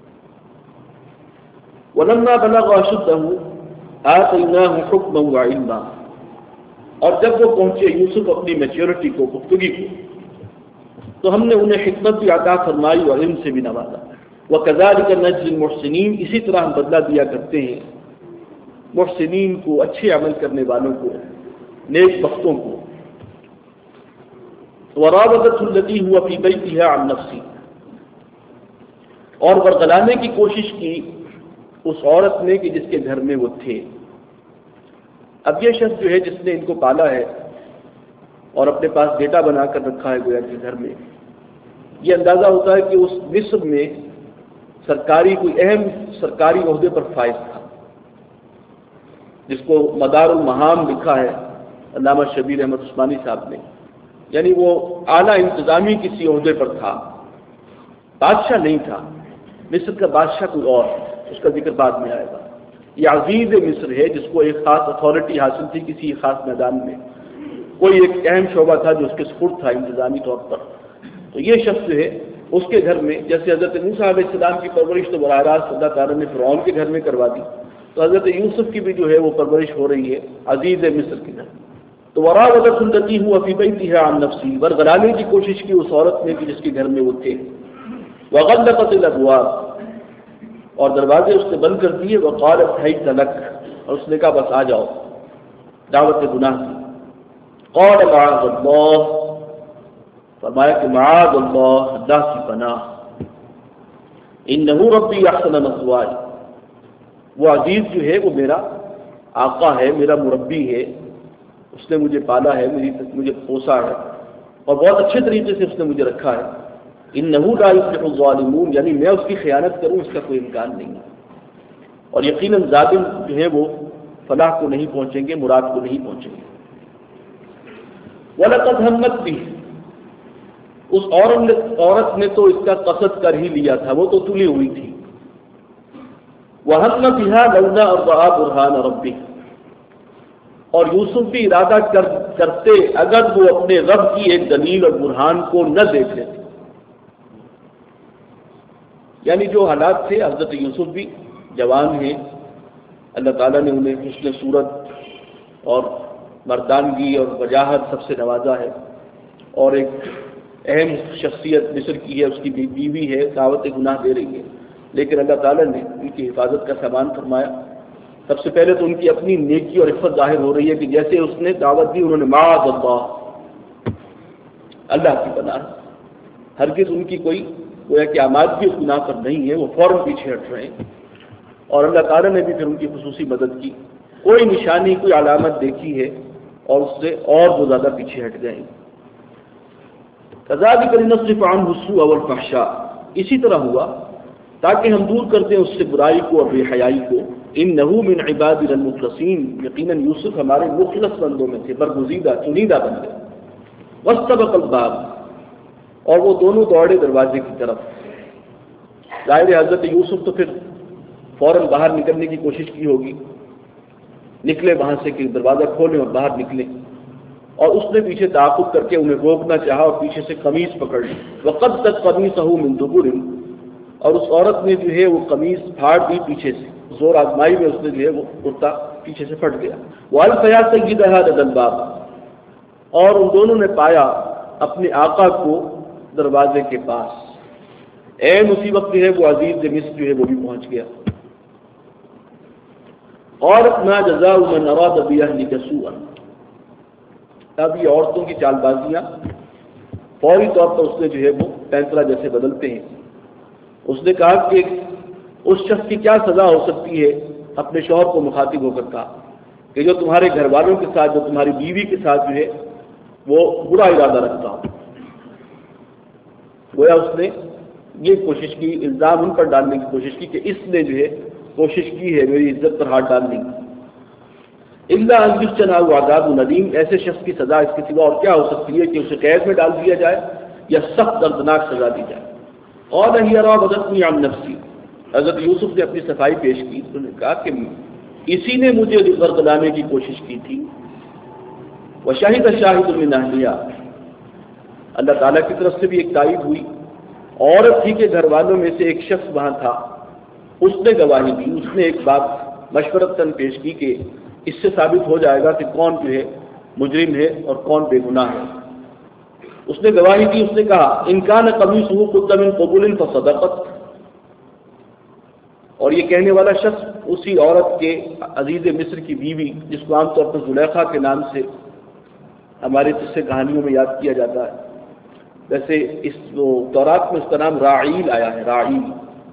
Speaker 1: ولما بلغ اشدہ آتیناہ حکما وعلما، اور جب وہ پہنچے یوسف اپنی میچورٹی کو، پختگی کو، تو ہم نے انہیں حکمت بھی عطا فرمائی اور علم سے بھی نوازا. وَكَذَلِكَ نَجْزِي الْمُحْسِنِينَ، اسی طرح ہم بدلہ دیا کرتے ہیں محسنین کو، اچھے عمل کرنے والوں کو، نیک بختوں کو. وَرَاوَدَتْهُ الَّتِي هُوَ فِي بَيْتِهَا عَن نَفْسِهِ، اور ورغلانے کی کوشش کی اس عورت نے کہ جس کے گھر میں وہ تھے. اب یہ شخص جو ہے جس نے ان کو پالا ہے اور اپنے پاس بیٹا بنا کر رکھا ہے گویا کے گھر میں، یہ اندازہ ہوتا ہے کہ اس مصر میں کوئی اہم سرکاری عہدے پر فائز تھا، جس کو مدار المہام لکھا ہے علامہ شبیر احمد عثمانی صاحب نے. یعنی وہ اعلیٰ انتظامی کسی عہدے پر تھا، بادشاہ نہیں تھا. مصر کا بادشاہ کوئی اور، اس کا ذکر بعد میں آئے گا. یہ عزیز مصر ہے جس کو ایک خاص اتھارٹی حاصل تھی کسی خاص میدان میں، کوئی ایک اہم شعبہ تھا جو اس کے سپرد تھا انتظامی طور پر. تو یہ شخص جو ہے اس کے گھر میں، جیسے حضرت موسیٰ علیہ السلام کی پرورش تو براہ راست اللہ تعالیٰ نے فرعون کے گھر میں کروا دی، تو حضرت یوسف کی بھی جو ہے وہ پرورش ہو رہی ہے عزیز مصر کے گھر. تو وراودت التي هو في بيتها عن نفسه، ورغلانے کی کوشش کی اس عورت نے کہ جس کے گھر میں وہ تھے. وغلقت الابواب، اور دروازے اس نے بند کر دیے. وقالت حیث لک، اور اس نے کہا بس آ جاؤ، دعوت گناہ کی. قال معاذ اللہ، فرمایا کہ معاذ اللہ، اللہ کی پناہ. انہ ربی احسن مثواي، وہ عزیز جو ہے وہ میرا آقا ہے، میرا مربی ہے، اس نے مجھے پالا ہے، مجھے پوسا ہے اور بہت اچھے طریقے سے اس نے مجھے رکھا ہے. انہ لا یفلح الظالمون، یعنی میں اس کی خیانت کروں اس کا کوئی امکان نہیں ہے. اور یقیناً ظالم جو ہے وہ فلاح کو نہیں پہنچیں گے، مراد کو نہیں پہنچیں گے. وَلَقَدْ هَمَّتْ بِهِ، اس عورت نے تو اس کا قصد کر ہی لیا تھا، وہ تو تلی ہوئی تھی. وَهَمَّ بِهَا لَوْلَا أَن رَأَىٰ بُرْهَانَ رَبِّهِ، اور یوسف بھی ارادہ کرتے اگر وہ اپنے رب کی ایک دلیل اور برہان کو نہ دیکھ لیتے. یعنی جو حالات تھے، حضرت یوسف بھی جوان ہیں، اللہ تعالیٰ نے انہیں حسن صورت اور مردانگی اور وجاہت سب سے نوازا ہے، اور ایک اہم شخصیت مصر کی ہے، اس کی بیوی ہے، دعوت گناہ دے رہی ہے، لیکن اللہ تعالیٰ نے ان کی حفاظت کا سامان فرمایا۔ سب سے پہلے تو ان کی اپنی نیکی اور عفت ظاہر ہو رہی ہے کہ جیسے اس نے دعوت دی انہوں نے معاذ اللہ کی پناہ، ہرگز ان کی کوئی گویا کہ آمادگی اس گناہ پر نہیں ہے، وہ فوراً پیچھے ہٹ رہے ہیں، اور اللہ تعالیٰ نے بھی پھر ان کی خصوصی مدد کی، کوئی نشانی کوئی علامت دیکھی ہے اور اس سے اور وہ زیادہ پیچھے ہٹ گئے۔ كذلك لنصرف عنه السوء والفحشاء، اسی طرح ہوا تاکہ ہم دور کر دیں اس سے برائی کو اور بے حیائی کو۔ انه من عبادنا المخلصین، یقیناً یوسف ہمارے مخلص بندوں میں تھے، برگزیدہ چنیدہ بندے۔ واستبق الباب، اور وہ دونوں دوڑے دروازے کی طرف۔ ظاہر حضرت یوسف تو پھر فوراً باہر نکلنے کی کوشش کی ہوگی، نکلے وہاں سے کہ دروازہ کھولیں اور باہر نکلیں، اور اس نے پیچھے تعاقب کر کے انہیں روکنا چاہا اور پیچھے سے قمیص پکڑ لی۔ وقدت قمیصہ من دبر، اور اس عورت نے جو ہے وہ قمیص پھاڑ دی پیچھے سے، زور آزمائی میں اس نے جو ہے وہ کرتا پیچھے سے پھٹ گیا۔ والفیا سیدہا لدی الباب، اور ان دونوں نے پایا اپنے آقا کو دروازے کے پاس۔ اسی وقت جو ہے وہ عزیز مصر جو ہے وہ بھی پہنچ گیا۔ اور ما جزاء من اراد باہلک سوءا، اب یہ عورتوں کی چال بازیاں فوری طور پر اس نے جو ہے وہ فیصلہ جیسے بدلتے ہیں۔ اس نے کہا کہ اس شخص کی کیا سزا ہو سکتی ہے، اپنے شوہر کو مخاطب ہو کر کہا کہ جو تمہارے گھر والوں کے ساتھ، جو تمہاری بیوی کے ساتھ جو ہے وہ برا ارادہ رکھتا ہو۔ گویا اس نے یہ کوشش کی، الزام ان پر ڈالنے کی کوشش کی کہ اس نے جو ہے کوشش کی ہے میری عزت پر ہاتھ ڈالنے کی۔ الا ان یسجنہ عذاب ندیم، ایسے شخص کی سزا اس کے سوا اور کیا ہو سکتی ہے کہ اسے قید میں ڈال دیا جائے یا سخت دردناک سزا دی جائے۔ قال ہی راودتنی عن نفسی، حضرت یوسف نے اپنی صفائی پیش کی، انہوں نے کہا کہ اسی نے مجھے برگلانے کی کوشش کی تھی۔ وشہد شاہد من اہلیہا، اللہ تعالیٰ کی طرف سے بھی ایک تائید ہوئی، عورت تھی کہ گھر والوں میں سے ایک شخص وہاں تھا، اس نے گواہی دی، اس نے ایک بات مشورتاً پیش کی کہ اس سے ثابت ہو جائے گا کہ کون جو ہے مجرم ہے اور کون بے گناہ ہے۔ اس نے گواہی دی، اس نے کہا ان کان قمیصہ قد من قبل فصدقت، اور یہ کہنے والا شخص اسی عورت کے عزیز مصر کی بیوی، جس کو عام طور پر زلیخا کے نام سے ہمارے قصے کہانیوں میں یاد کیا جاتا ہے، ویسے اس تورات میں اس کا نام راعیل آیا ہے، راعیل،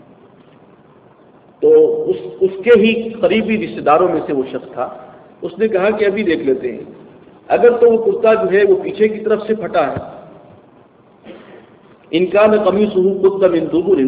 Speaker 1: تو اس کے ہی قریبی رشتے داروں میں سے وہ شخص تھا۔ اس نے کہا کہ ابھی دیکھ لیتے ہیں، اگر تو وہ کرتا جو ہے وہ پیچھے کی طرف سے پھٹا ہے، ان کان قمیصہ قد من دبر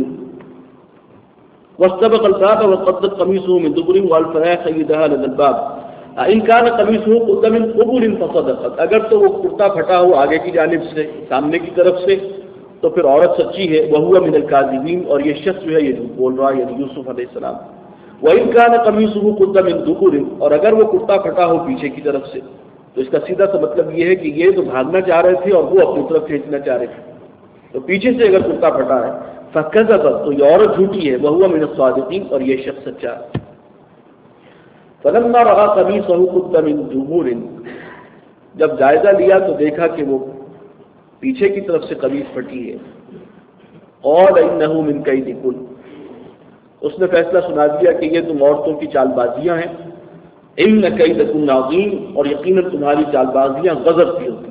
Speaker 1: واستبق الباب وقدت قمیصہ من دبر والفیا سیدہا لدی الباب، ان کان قمیصہ قد من قبل فصدقت، اگر تو وہ کرتا پھٹا ہو آگے کی جانب سے، سامنے کی طرف سے، تو پھر عورت سچی ہے، وہو من الکاذبین، اور یہ شخص جو ہے یہ جھوٹ بول رہا ہے، یعنی یوسف علیہ السلام۔ وَإِنْ كَانَ قَمِيصُهُ قُدَّ مِن دُبُرٍ، اور اگر وہ کرتا پھٹا ہو پیچھے کی طرف سے، تو اس کا سیدھا سا مطلب یہ ہے کہ یہ تو بھاگنا چاہ رہے تھے اور وہ اپنی طرف کھینچنا چاہ رہے تھے، تو پیچھے سے اگر کرتا پھٹا ہے فَكَذَبَتْ، تو یہ عورت جھوٹی ہے، وَهُوَ مِنَ الصَّادِقِينَ، اور یہ شخص سچا ہے۔ فَلَمَّا رَأَىٰ قَمِيصَهُ قُدَّ مِن دُبُرٍ، جب جائزہ لیا تو دیکھا کہ وہ پیچھے کی طرف سے قمیص پھٹی ہے، قَالَ إِنَّهُ مِن كَيْدِكُنَّ، اس نے فیصلہ سنا دیا کہ یہ تم عورتوں کی چال بازیاں ہیں، ان کیدکن عظیم، اور یقیناً تمہاری چال بازیاں غضب کی ہوتی۔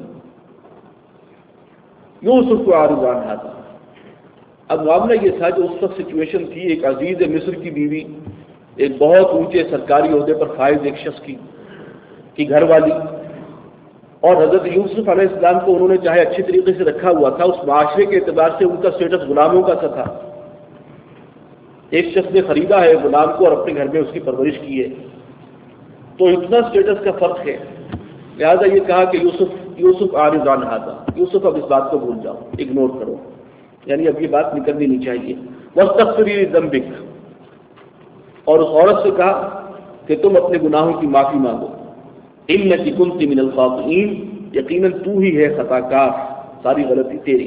Speaker 1: یوسف کو عارض عن ھذا، اب معاملہ یہ تھا جو اس وقت سچویشن تھی، ایک عزیز مصر کی بیوی، ایک بہت اونچے سرکاری عہدے پر فائز ایک شخص کی گھر والی، اور حضرت یوسف علیہ السلام کو انہوں نے چاہے اچھی طریقے سے رکھا ہوا تھا، اس معاشرے کے اعتبار سے ان کا اسٹیٹس غلاموں کا سا تھا، ایک شخص نے خریدا ہے غلام کو اور اپنے گھر میں اس کی پرورش کی ہے، تو اتنا اسٹیٹس کا فرق ہے، لہذا یہ کہا کہ یوسف عارض عن ھذا، یوسف اب اس بات کو بھول جاؤ، اگنور کرو، یعنی اب یہ بات نکلنی نہیں چاہیے۔ واستغفری لذنبک، اور اس عورت سے کہا کہ تم اپنے گناہوں کی معافی مانگو، انک کنت من الخاطئین، یقیناً تو ہی ہے خطا کار، ساری غلطی تیری۔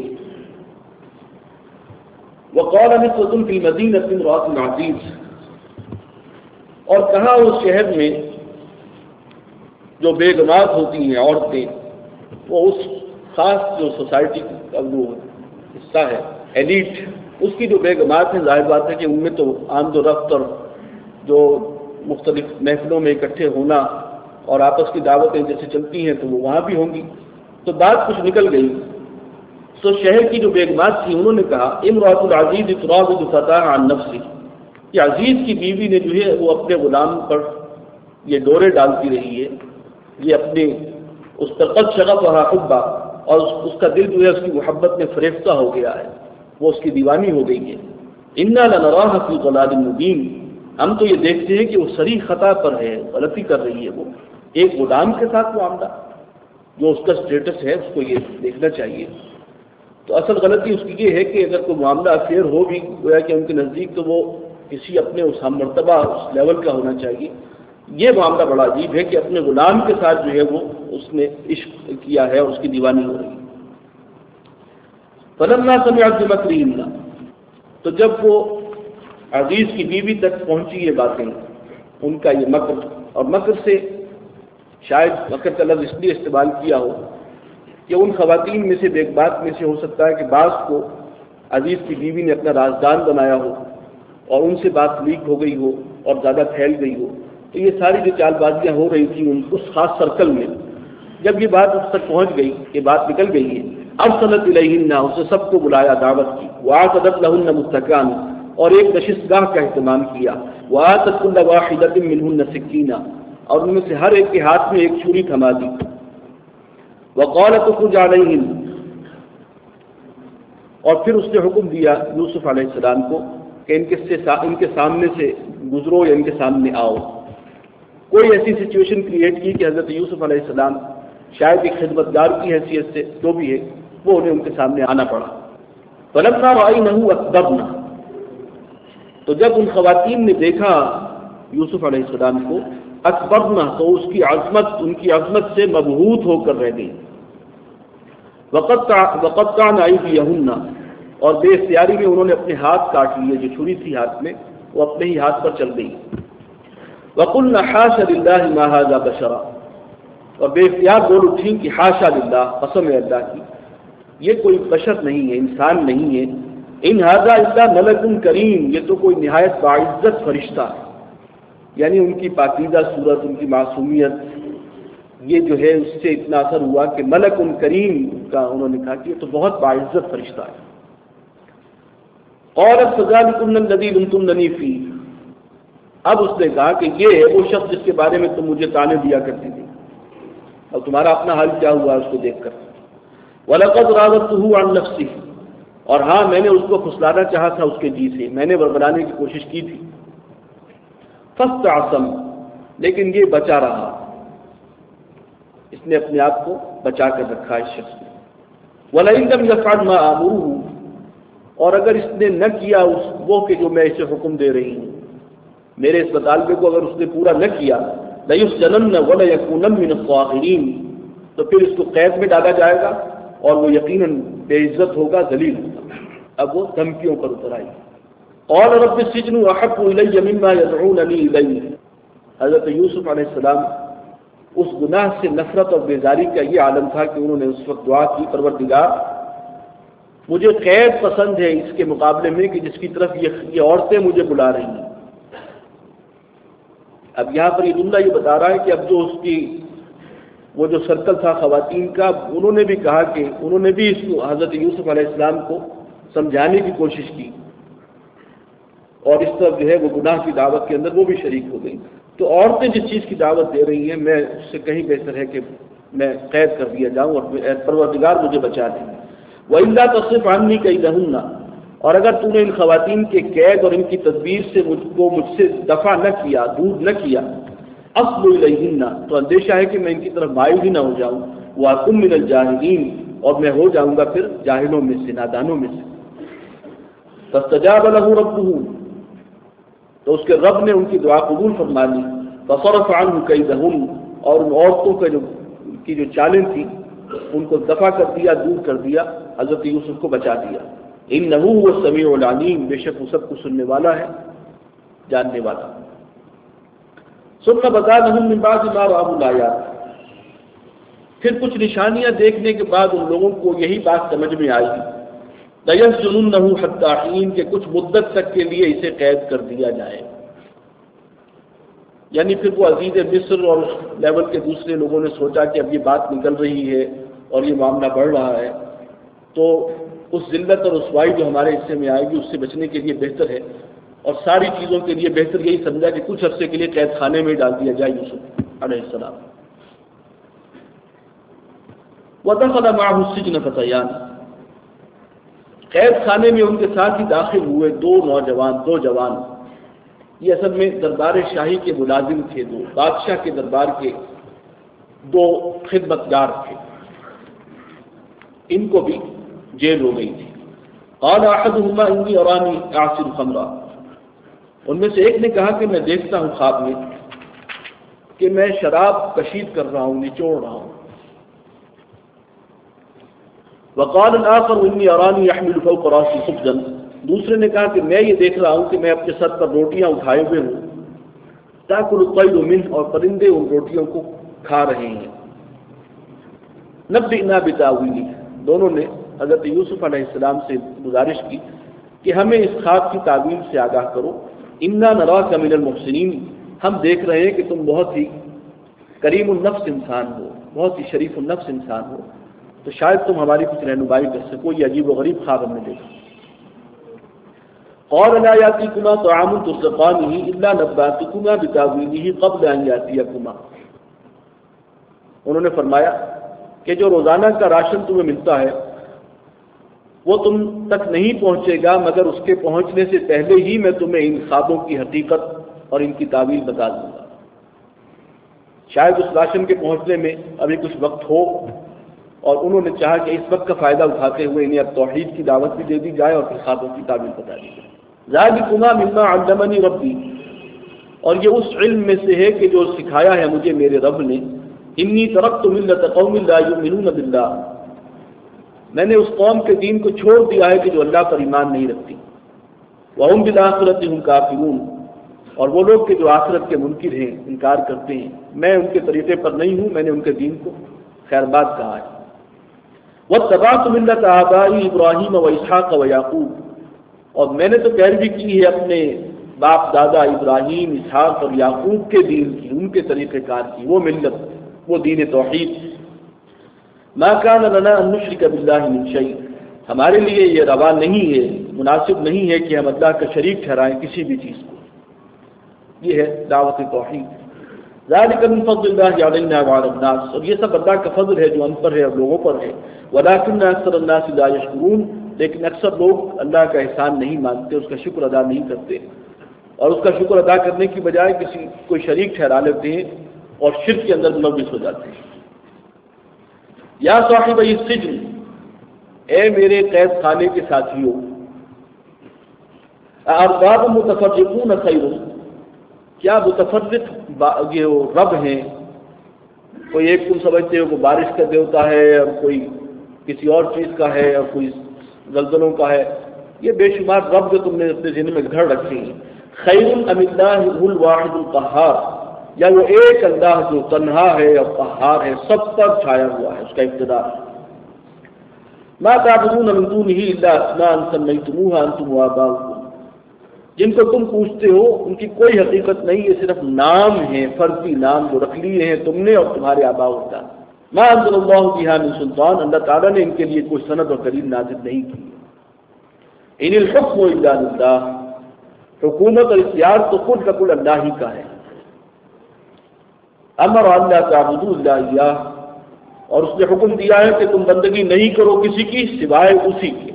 Speaker 1: وقال نسوة في المدينة امرأة العزيز، اور کہاں اس شہر میں جو بیگمات ہوتی ہیں عورتیں، وہ اس خاص جو سوسائٹی کا وہ حصہ ہے ایلیٹ، اس کی جو بیگمات ہیں، ظاہر بات ہے کہ ان میں تو آمد و رفت اور جو مختلف محفلوں میں اکٹھے ہونا اور آپس کی دعوتیں جیسے چلتی ہیں تو وہ وہاں بھی ہوں گی. تو بات کچھ نکل گئی. تو شہر کی جو بیگمات تھی انہوں نے کہا امرأۃ العزیز تراود فتاها عن نفسه، کہ عزیز کی بیوی نے جو ہے وہ اپنے غلام پر یہ ڈورے ڈالتی رہی ہے، یہ اپنے اس پر قد شغفها حبا، اور اس کا دل جو ہے اس کی محبت میں فریفتہ ہو گیا ہے، وہ اس کی دیوانی ہو گئی ہے. انا لنراها فی ضلال مبین، ہم تو یہ دیکھتے ہیں کہ وہ صریح خطا پر ہے، غلطی کر رہی ہے. وہ ایک غلام کے ساتھ معاملہ، جو اس کا سٹیٹس ہے اس کو یہ دیکھنا چاہیے. تو اصل غلطی اس کی یہ ہے کہ اگر کوئی معاملہ افیئر ہو بھی گویا کہ ان کے نزدیک تو وہ کسی اپنے اس ہم مرتبہ اس لیول کا ہونا چاہیے. یہ معاملہ بڑا عجیب ہے کہ اپنے غلام کے ساتھ جو ہے وہ اس نے عشق کیا ہے اور اس کی دیوانی ہو رہی ہے. فلما سمعت بمکرہن، تو جب وہ عزیز کی بیوی تک پہنچی یہ باتیں، ان کا یہ مکر، اور مکر سے شاید مکر کا لفظ اس لیے استعمال کیا ہو کہ ان خواتین میں سے ایک بات میں سے ہو سکتا ہے کہ بعض کو عزیز کی بیوی نے اپنا رازدان بنایا ہو اور ان سے بات لیک ہو گئی ہو اور زیادہ پھیل گئی ہو. تو یہ ساری جو چال بازیاں ہو رہی تھیں اس خاص سرکل میں، جب یہ بات اس تک پہنچ گئی، یہ بات نکل گئی ہے، ارسلت الیہن، اس نے سب کو بلایا، دعوت کی، واعتدت لہن متکئا، اور ایک نشست گاہ کا اہتمام کیا، وآتت کل واحدۃ منہن سکینہ، اور ان میں سے ہر ایک کے ہاتھ میں ایک چھری تھما دی. وقالت اخرج علیہن، اور پھر اس نے حکم دیا یوسف علیہ السلام کو کہ ان کے سامنے سے گزرو یا ان کے سامنے آؤ. کوئی ایسی سچویشن کریٹ کی کہ حضرت یوسف علیہ السلام شاید ایک خدمتگار کی حیثیت سے جو بھی ہے وہ انہیں ان کے سامنے آنا پڑا. فلما رأینہ اکبرن، تو جب ان خواتین نے دیکھا یوسف علیہ السلام کو، اکبرن، تو اس کی عظمت، ان کی عظمت سے مبہوت ہو کر رہ گئی. وقطعن ایدیہن، اور بے اختیاری میں انہوں نے اپنے ہاتھ کاٹ لیے، جو چھری تھی ہاتھ میں وہ اپنے ہی ہاتھ پر چل گئی. وقلن حاش للہ ما ھذا بشرا، اور بے اختیار بول اٹھیں کہ حاشا للہ، قسم ہے اللہ کی، یہ کوئی بشر نہیں ہے، انسان نہیں ہے. ان ھذا الا ملک کریم، یہ تو کوئی نہایت باعزت فرشتہ ہے. یعنی ان کی پاکیزہ صورت، ان کی معصومیت، یہ جو ہے اس سے اتنا اثر ہوا کہ ملک کریم کا انہوں نے کہا کہ یہ تو بہت باعزت فرشتہ ہے. قالت فذلکن الذی لمتننی فیہ، اب اس نے کہا کہ یہ ہے وہ شخص جس کے بارے میں تم مجھے تانے دیا کرتی تھی، اور تمہارا اپنا حال کیا ہوا اس کو دیکھ کر. وَلَقَدْ رَاوَدتُّهُ عَن نَفْسِهِ، اور ہاں میں نے اس کو پھسلانا چاہا تھا اس کے جی سے، میں نے بربرانے کی کوشش کی تھی. فَاسْتَعْصَمَ، لیکن یہ بچا رہا، اس نے اپنے آپ کو بچا کر رکھا اس شخص نے. وَلَئِن لَمْ يَفْعَلْ مَا آمُرُهُ، اور اگر اس نے نہ کیا وہ کہ جو میں اسے حکم دے رہی ہوں، میرے اس مطالبے کو اگر اس نے پورا نہ کیا، لَيُسْجَنَنَّ وَلَيَكُونَنَّ مِنَ الصَّاغِرِينَ، تو پھر اس کو قید میں ڈالا جائے گا اور وہ یقیناً بے عزت ہوگا، ذلیل ہوگا. اب وہ دھمکیوں پر اتر آئی. قَالَ رَبِّ السِّجْنُ أَحَبُّ إِلَيَّ مِمَّا يَدْعُونَنِي إِلَيْهِ، حضرت یوسف علیہ السلام اس گناہ سے نفرت اور بیزاری کا یہ عالم تھا کہ انہوں نے اس وقت دعا کی، پروردگار مجھے قید پسند ہے اس کے مقابلے میں کہ جس کی طرف یہ عورتیں مجھے بلا رہی ہیں. اب یہاں پر یہ جملہ یہ بتا رہا ہے کہ اب جو اس کی وہ جو سرکل تھا خواتین کا، انہوں نے بھی کہا کہ انہوں نے بھی اس کو حضرت یوسف علیہ السلام کو سمجھانے کی کوشش کی، اور اس طرح جو ہے وہ گناہ کی دعوت کے اندر وہ بھی شریک ہو گئی. تو عورتیں جس چیز کی دعوت دے رہی ہیں، میں اس سے کہیں بہتر ہے کہ میں قید کر دیا جاؤں اور پروردگار مجھے بچا دیں. وَإِلَّا تَصْرِفْ عَنِّي كَيْدَهُنَّ، اور اگر تو نے ان خواتین کے قید اور ان کی تدبیر سے مجھ سے دفع نہ کیا، دور نہ کیا، أَصْبُ إِلَيْهِنَّ، تو اندیشہ ہے کہ میں ان کی طرف مائل ہی نہ ہو جاؤں، وَأَكُن مِّنَ الْجَاهِلِينَ، اور میں ہو جاؤں گا پھر جاہلوں میں سے، نادانوں میں سے. فَاسْتَجَابَ لَهُ رَبُّهُ، تو اس کے رب نے ان کی دعا قبول فرما لی. فَصَرَفَ عَنْهُ كَيْدَهُنَّ، اور ان عورتوں کی جو چالیں تھیں ان کو دفع کر دیا، دور کر دیا، حضرت یوسف کو بچا دیا. إِنَّهُ هُوَ السَّمِيعُ الْعَلِيمُ، بے شک وہ سب کو سننے والا ہے، جاننے والا. ثم بدا لهم من بعد ما رأوا الآیات، پھر کچھ نشانیاں دیکھنے کے بعد ان لوگوں کو یہی بات سمجھ میں آئی لَيَسْجُنُنَّهُ حَتَّىٰ حِينٍ کہ کچھ مدت تک کے لیے اسے قید کر دیا جائے. یعنی پھر وہ عزیز مصر اور لیول کے دوسرے لوگوں نے سوچا کہ اب یہ بات نکل رہی ہے اور یہ معاملہ بڑھ رہا ہے، تو اس ذلت اور رسوائی جو ہمارے حصے میں آئے گی اس سے بچنے کے لیے بہتر ہے، اور ساری چیزوں کے لیے بہتر یہی سمجھا کہ کچھ عرصے کے لیے قید خانے میں ڈال دیا جائے یوسف علیہ السلام. وَدَخَلَ مَعَهُ السِّجْنَ فَتَيَانِ، قید خانے میں ان کے ساتھ ہی داخل ہوئے دو جوان. یہ اصل میں دربار شاہی کے ملازم تھے، دو بادشاہ کے دربار کے دو خدمتگار تھے، ان کو بھی جیل ہو گئی تھی. قال احدهما انی ارانی اعصر خمرا، ان میں سے ایک نے کہا کہ میں دیکھتا ہوں خواب میں کہ میں شراب کشید کر رہا ہوں، نچوڑ رہا ہوں. وقال الاخر انی ارانی احمل فوق راسي خبزا، دوسرے نے کہا کہ میں یہ دیکھ رہا ہوں کہ میں اپنے سر پر روٹیاں اٹھائے ہوئے ہوں. تاکل الطير منه، اور پرندے ان روٹیوں کو کھا رہے ہیں. نبئنا بتاویلہ، دونوں نے حضرت یوسف علیہ السلام سے گزارش کی کہ ہمیں اس خواب کی تعبیر سے آگاہ کرو. انا نراک من المحسنین، ہم دیکھ رہے ہیں کہ تم بہت ہی کریم النفس انسان ہو، بہت ہی شریف النفس انسان ہو، تو شاید تم ہماری کچھ رہنمائی کر سکو. یہ عجیب و غریب خواب ہم نے دیکھا. قال لا یاتیکما طعام ترزقانہ الا نبأتکما بتاویلہ قبل ان یاتیکما، انہوں نے فرمایا کہ جو روزانہ کا راشن تمہیں ملتا ہے وہ تم تک نہیں پہنچے گا مگر اس کے پہنچنے سے پہلے ہی میں تمہیں ان خوابوں کی حقیقت اور ان کی تعویل بتا دوں گا. شاید اس راشن کے پہنچنے میں ابھی کچھ وقت ہو، اور انہوں نے چاہا کہ اس وقت کا فائدہ اٹھاتے ہوئے انہیں اب توحید کی دعوت بھی دے دی جائے اور پھر خوابوں کی تعویل بتا دی جائے. ذالکما مما علمنی ربی، اور یہ اس علم میں سے ہے کہ جو سکھایا ہے مجھے میرے رب نے. انی ترکت ملت قوم لا یؤمنون باللہ، میں نے اس قوم کے دین کو چھوڑ دیا ہے کہ جو اللہ پر ایمان نہیں رکھتی. وَهُمْ بِالْآخِرَةِ هُمْ كَافِرُونَ، اور وہ لوگ کہ جو آخرت کے منکر ہیں، انکار کرتے ہیں. میں ان کے طریقے پر نہیں ہوں، میں نے ان کے دین کو خیر بات کہا ہے. وَاتَّبَعْتُ مِلَّةَ آبَائِي إِبْرَاهِيمَ وَإِسْحَاقَ وَيَعْقُوبَ، اور میں نے تو پیروی کی ہے اپنے باپ دادا ابراہیم، اسحاق اور یعقوب کے دین کی، ان کے طریقہ کار کی، وہ ملت، وہ دین توحید. ما كان لنا ان نشرك بالله من شيء، ہمارے لیے یہ روا نہیں ہے، مناسب نہیں ہے کہ ہم اللہ کا شریک ٹھہرائیں کسی بھی چیز کو. یہ ہے دعوت توحید. ذلك من فضل الله علينا وعلى الناس، اور یہ سب اللہ کا فضل ہے جو ہم پر ہے اور لوگوں پر ہے. ولكن اکثر الناس لا يشكرون، لیکن اکثر لوگ اللہ کا احسان نہیں مانتے، اس کا شکر ادا نہیں کرتے، اور اس کا شکر ادا کرنے کی بجائے کوئی شریک ٹھہرا لیتے ہیں اور شرک کے اندر ملوث ہو جاتے ہیں. یا صاحب السجن، اے میرے قید خانے کے ساتھیوں، ارباب متفرقون خیر، کیا متفرق یہ رب ہیں؟ کوئی ایک تم سمجھتے ہو کہ بارش کا دیوتا ہے، اور کوئی کسی اور چیز کا ہے، اور کوئی زلزلوں کا ہے. یہ بے شمار رب جو تم نے اپنے ذہن میں گھڑ رکھے ہیں. خیر ام اللہ الواحد القہار، یا وہ ایک اللہ جو تنہا ہے اور قہار ہے، سب پر چھایا ہوا ہے، اس کا اقتدار. ما تعبدون من دونه الا اسماء سميتموها انتم وآباؤكم، جن کو تم پوچھتے ہو ان کی کوئی حقیقت نہیں، یہ صرف نام ہیں، فرضی نام جو رکھ لیے ہیں تم نے اور تمہارے آباء و اجداد. ما انزل اللہ بها من سلطان، اللہ تعالیٰ نے ان کے لیے کوئی سند اور دلیل نازل نہیں کی. ان الحکم الا للہ، حکومت اور اختیار تو خود بخود اللہ ہی کا ہے. امر اللہ تعبدوا الا اياه، اور اس نے حکم دیا ہے کہ تم بندگی نہیں کرو کسی کی سوائے اسی کے.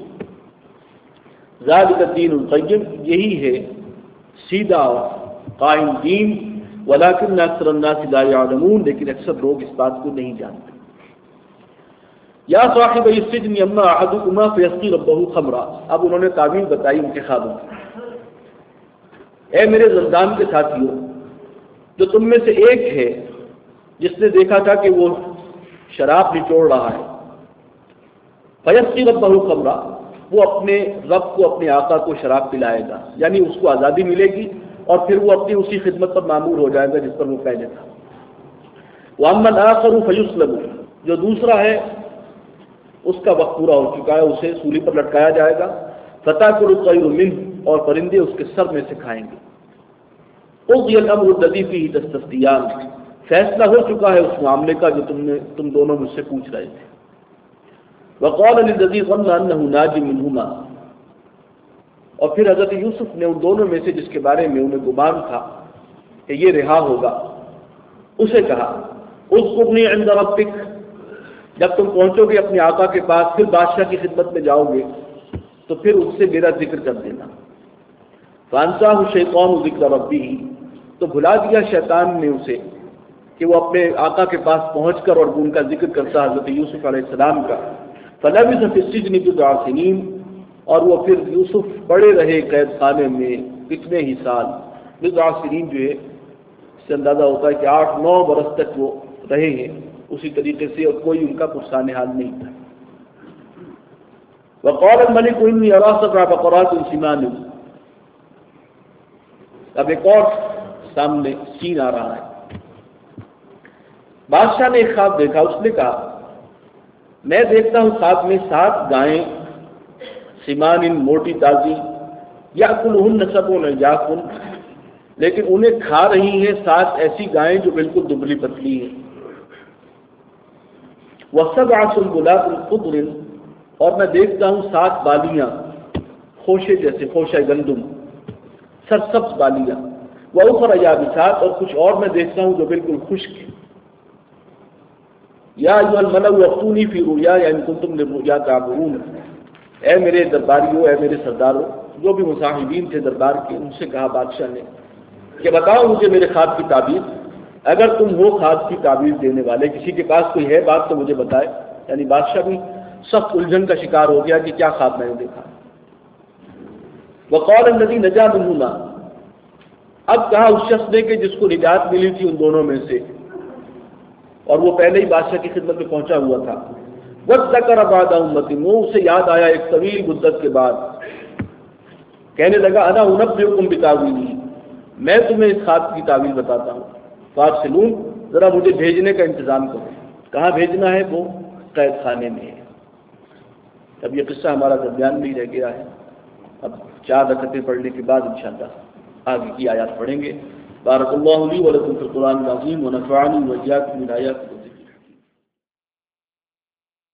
Speaker 1: ذالک الدین القیم، یہی ہے سیدھا قائم دین. ولکن اکثر الناس لا يعلمون، لیکن اکثر لوگ اس بات کو نہیں جانتے. یا صاحب السجن اما احدکما فیسقی ربہ خمرا، اب انہوں نے تعبیر بتائی ان کے خوابوں کی. اے میرے زندان کے ساتھیوں، جو تم میں سے ایک ہے جس نے دیکھا تھا کہ وہ شراب نچوڑ رہا ہے، فیسقی ربہ خمرا، وہ اپنے رب کو، اپنے آقا کو شراب پلائے گا، یعنی اس کو آزادی ملے گی اور پھر وہ اپنی اسی خدمت پر معمور ہو جائے گا جس پر وہ پہلے تھا۔ وَأَمَّا الْآخَرُ فَيُصْلَبُ، جو دوسرا ہے اس کا وقت پورا ہو چکا ہے، اسے سولی پر لٹکایا جائے گا۔ فَتَأْكُلُ الطَّيْرُ مِنْهُ، اور پرندے اس کے سر میں سے کھائیں گے۔ قُضِيَ الْأَمْرُ الَّذِي فِيهِ تَسْتَفْتِيَانِ، فیصلہ ہو چکا ہے اس معاملے کا جو تم دونوں مجھ سے پوچھ رہے تھے۔ وَقَالَ لِلَّذِي ظَنَّ أَنَّهُ نَاجٍ مِّنْهُمَا، اور پھر حضرت یوسف نے ان دونوں میں سے جس کے بارے میں انہیں گمان تھا کہ یہ رہا ہوگا، اسے کہا اذکرنی عند ربک، جب تم پہنچو گے اپنے آقا کے پاس، پھر بادشاہ کی خدمت میں جاؤ گے تو پھر اس سے میرا ذکر کر دینا۔ فانساہ الشیطان ذکر ربہ، تو بھلا دیا شیطان نے اسے کہ وہ اپنے آقا کے پاس پہنچ کر اور ان کا ذکر کرتا حضرت یوسف علیہ السلام کا۔ فلبث فی السجن بضع سنین، اور وہ پھر یوسف پڑے رہے قید خانے میں کتنے ہی سال۔ بضع سنین جو ہے اس سے اندازہ ہوتا ہے کہ 8-9 برس تک وہ رہے ہیں اسی طریقے سے، اور کوئی ان کا پرسان حال نہیں تھا۔ وقال الملك انی ارى 7 بقرات سمان، اب ایک اور سامنے سین آ رہا ہے۔ بادشاہ نے ایک خواب دیکھا، اس نے کہا میں دیکھتا ہوں خواب میں 7 گائیں سمان موٹی تازی، یاکلہن 7 عجاف، لیکن انہیں کھا رہی ہیں 7 ایسی گائیں جو بالکل دبلی پتلی ہیں۔ وَسَبْعَ سُنبُلَاتٍ خُضْرٍ، اور میں دیکھتا ہوں 7 بالیاں خوشے جیسے، خوشہ گندم، سرسبز بالیاں۔ وَأُخَرَ يَابِسَاتٍ، اور کچھ اور میں دیکھتا ہوں جو بالکل خشک ہے۔ یا ایھا الملأ ائتونی فی رؤیایا ان کنتم للرؤیا تعبرون، اے میرے درباریوں، اے میرے سرداروں، جو بھی مصاحبین تھے دربار کے، ان سے کہا بادشاہ نے کہ بتاؤ مجھے میرے خواب کی تعبیر، اگر تم ہو خواب کی تعبیر دینے والے، کسی کے پاس کوئی ہے بات تو مجھے بتائے۔ یعنی بادشاہ بھی سخت الجھن کا شکار ہو گیا کہ کیا خواب میں نے دیکھا۔ وقال الذی نجا منہما، اب کہا اس شخص نے کہ جس کو نجات ملی تھی ان دونوں میں سے، اور وہ پہلے ہی بادشاہ کی خدمت میں پہنچا ہوا تھا۔ وذکر بعد امۃ، وہ اسے یاد آیا ایک طویل مدت کے بعد، کہنے لگا انا انبئکم بتاویلہ، میں تمہیں اس خواب کی تعبیر بتاتا ہوں۔ فارسلون، ذرا مجھے بھیجنے کا انتظام کرو۔ کہاں بھیجنا ہے؟ وہ قید خانے میں ہے۔ اب یہ قصہ ہمارا درمیان میں ہی رہ گیا ہے، اب 4 رکعتیں پڑھنے کے بعد انشاءاللہ آگے کی آیات پڑھیں گے۔ بارک اللہ لی ولکم فی القرآن العظیم ونفعنی وإیاکم بالآیات